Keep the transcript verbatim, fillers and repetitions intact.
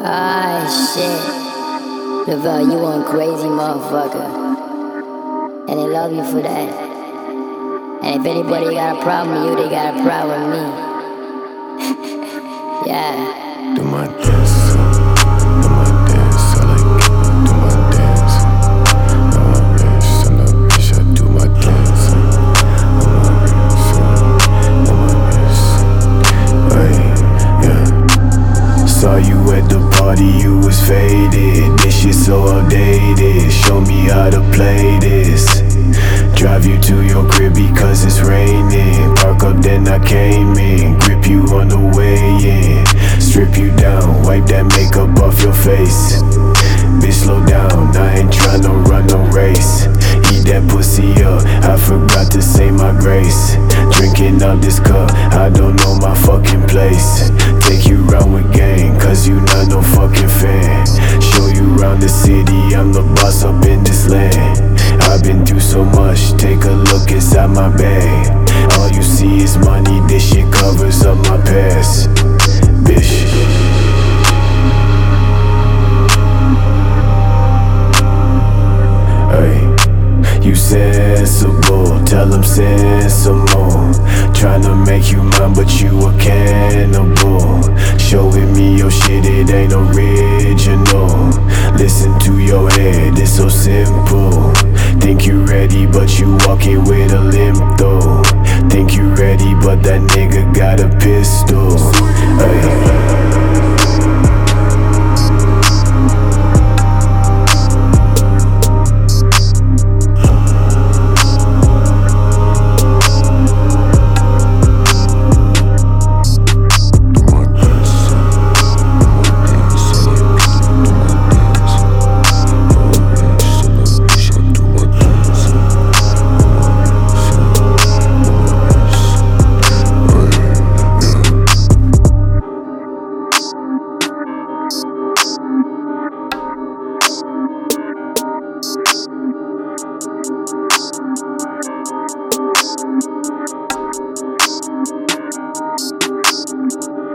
Ah, shit. Lavelle, you one crazy motherfucker. And they love you for that. And if anybody got a problem with you, they got a problem with me. Yeah. Do my dance, do my dance, I like it. Do my dance, do my dance, son of a bitch, I do my dance. Do my dance, do my dance. Ay, yeah. Saw you at the party, you was faded. This shit so outdated. Show me how to play this. Drive you to your crib because it's raining. Park up, then I came in. Grip you on the way in. Strip you down, wipe that makeup off your face. Bitch, slow down, I ain't tryna run no race. Eat that pussy up, I forgot to say my grace. Drinking out this cup, I don't know my fucking place. Take you round with gang, cause you not no fucking fan. Show you round the city, I'm the boss up in this land. I've been through so much, take a look inside my bag. All you see is money, this shit covers up my past. Bitch. Ay, you sensible, tell them send some more. Tryna make you mine, but you a cannibal. Showing me your shit, it ain't original. Listen to your head, it's so simple. Think you ready, but you walking with a limp though. Think you ready, but that nigga got a pistol. Ay.